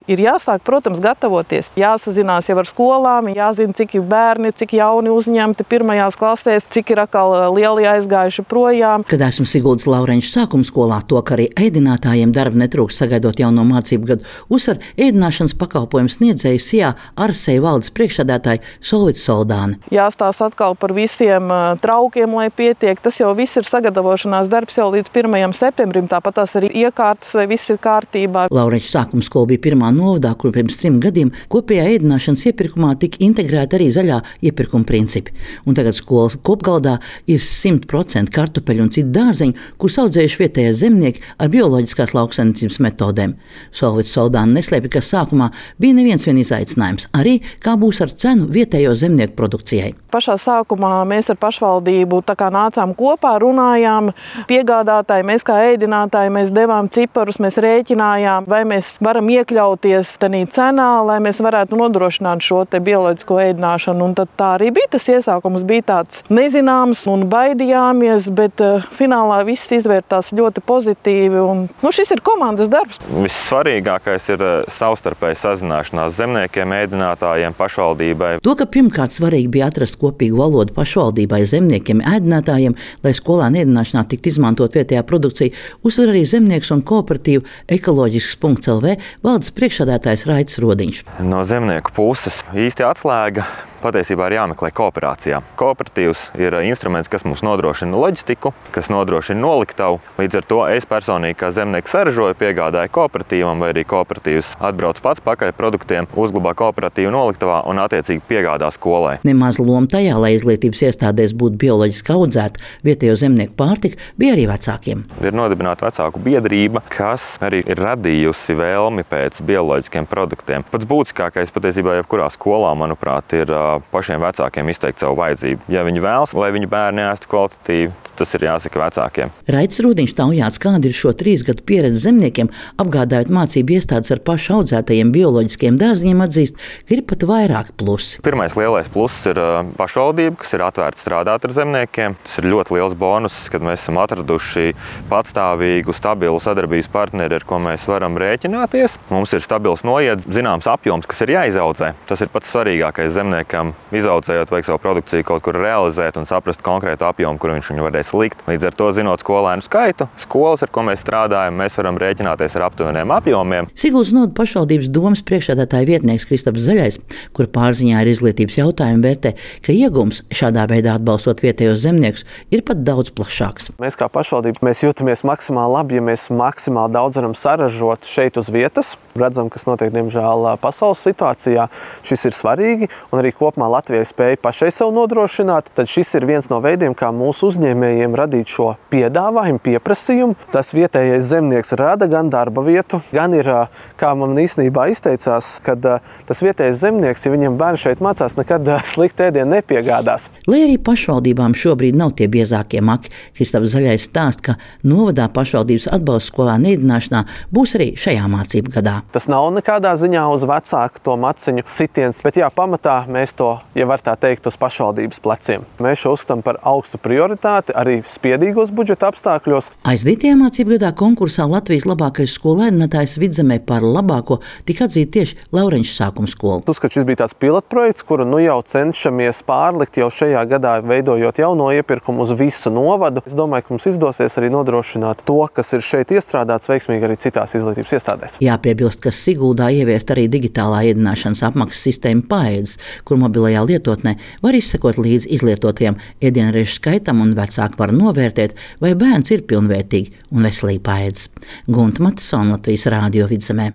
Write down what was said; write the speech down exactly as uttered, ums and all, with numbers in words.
Ir jāsāk, protams, gatavoties. Jāsazinās jau ar skolām, jāzina, cik ir bērni, cik jauni uzņemti pirmajās klasēs, cik ir atkal lieli aizgājuši projām. Kad esmu Siguldas Laureņša sākuma skolā, to, ka arī ēdinātājiem darba netrūks sagaidot jauno mācību gadu, uzsver ēdināšanas pakalpojumu sniedzēju Sijā Arseja valdes priekšsēdētāja Solvita Soldāne. Jāstāsta atkal par visiem traukiem, lai pietiek. Tas jau viss ir sagatavošanās darbs jau līdz pirmajam septembrim, tāpat tās arī iekārtas, vai viss ir kārtībā. Laureņša sākuma skola bija pirmā novadā, kur pirms trim gadiem kopējā ēdināšanas iepirkumā tika integrēta arī zaļā iepirkuma principi. Un tagad skolas kopgaldā ir simt procenti kartupeļu un citu dārzeņu, kurus audzējuši vietējie zemnieki ar bioloģiskās lauksaimniecības metodēm. Solvita Soldāne neslēpja, ka sākumā bija neviens vien izaicinājums, arī kā būs ar cenu vietējo zemnieku produkcijai. Pašā sākumā mēs ar pašvaldību tā kā nācām kopā, runājām, piegādātāji, mēs kā ēdinātāji, mēs devām ciparus, mēs rēķinājām, vai mēs varam iekļauties tenī cenā, lai mēs varētu nodrošināt šo te bioloģisko ēdināšanu. Un tad tā arī bija. Tas iesākums bija tāds nezināms un baidījāmies, bet uh, finālā viss izvērtās ļoti pozitīvi. Un, nu, šis ir komandas darbs. Vissvarīgākais ir savstarpēja sazināšanās zemniekiem, ēdinātājiem, pašvaldībai. To, ka pirmkārt svarīgi bija atrast kopīgu valodu pašvaldībai, zemniekiem, ēdinātājiem, lai skolēnu ēdināšanā tiktu izmantot vietējā produkcija, uzsver arī zemnieks un kooperatīvu ekoloģisks punkts L V valdes priekšsēdētājs Raitis Rodiņš. No zemnieku puses īsti atslēga patiesībā ir jāmeklē kooperācijā. Kooperatīvs ir instruments, kas mums nodrošina loģistiku, kas nodrošina noliktavu. Līdz ar to es personīgi kā zemnieks saražoju, piegādāju kooperatīvam, vai arī kooperatīvs atbrauc pats pakaļ produktiem, uzglabā kooperatīvu noliktavā un attiecīgi piegādā skolai. Nemaz loma tajā, lai izglītības iestādēs būtu bioloģiski audzēta vietējo zemnieku pārtika, bija arī vecākiem. Ir nodibināta vecāku biedrība, kas arī ir radījusi vēlmi pēc bioloģiskiem produktiem. Pats būtiskākais patiesībā jebkurā skolā, manuprāt, ir pašiem vecākiem izteikt savu vajadzību. Ja viņi vēlas, lai viņu bērni ēstu kvalitatīvi, tas ir jāsaka vecākiem. Raitis Rodiņš taujāts, kāda ir šo trīs gadu pieredze zemniekiem, apgādājot mācību iestādes ar pašu audzētajiem bioloģiskiem dārziņiem, atzīst, ka ir pat vairāk plusi. Pirmais lielais pluss ir pašvaldība, kas ir atvērta strādāt ar zemniekiem. Tas ir ļoti liels bonus, kad mēs esam atraduši patstāvīgu, stabilu sadarbības partneri, ar ko mēs varam rēķināties. Mums ir stabils noiets, zināms apjoms, kas ir jāizaudzē. Tas ir pats svarīgākais zemniekam. Izaudzējot, vajag savu produkciju kaut kur realizēt un saprast konkrētu apjomu, kur viņš viņu varēs likt. Līdz ar to, zinot skolēnu skaitu, skolas, ar ko mēs strādājam, mēs varam rēķināties ar aptuveniem apjomiem. Siguldas novada pašvaldības domes priekšsēdētāja vietnieks Kristaps Zaļais, kur pārziņā ir izglītības jautājumi, vērtē, ka iegums šādā veidā atbalstot vietējos zemniekus ir pat daudz plašāks. Mēs kā pašvaldība mēs jūtamies maksimāli labi, ja mēs maksimāli daudz varam saražot šeit uz vietas. Redzam, kas notiek, diemžēl, pasaules situācijā. Šis ir svarīgi, un arī kopumā Latvijai spēja pašai sev nodrošināt. Tad šis ir viens no veidiem, kā mūsu uzņēmējiem radīt šo piedāvājumu, pieprasījumu. Tas vietējais zemnieks rada gan darba vietu, gan ir, kā man īstenībā izteicās, kad tas vietējais zemnieks, ja viņam bērni šeit mācās, nekad sliktu ēdienu nepiegādās. Lai arī pašvaldībām šobrīd nav tie biezākie maki, Kristaps Zaļais stāst, ka novadā pašvaldības atbalsts skolēnu ēdināšanā būs arī šajā mācību gadā. Tas nav nekādā ziņā uz vecāku to maciņu sitiens, bet jā, pamatā mēs to, ja var tā teikt, uz pašvaldības pleciem. Mēs šo uzskatām par augstu prioritāti arī spiedīgos budžeta apstākļos. Aizdītajā mācību gadā konkursā Latvijas labākais skolu ēdinātājs Vidzemē par labāko tika atzīta tieši Laureņša sākuma skola. Uzskat, šis bija tāds pilotprojekts, kuru nu jau cenšamies pārlikt jau šajā gadā, veidojot jauno iepirkumu uz visu novadu. Es domāju, ka mums izdosies arī nodrošināt to, kas ir šeit iestrādāts veiksmīgi arī citās izglītības iestādēs. Jāpiebilst, ka Siguldā ieviest arī digitālā ēdināšanas apmaksas sistēma Paēdis, kur mobilajā lietotnē var izsekot līdz izlietotajam ēdienreizes skaitam un vecāki var novērtēt, vai bērns ir pilnvērtīgi un veselīgi paēdis. Gunta Matisona, Latvijas Rādio Vidzemē.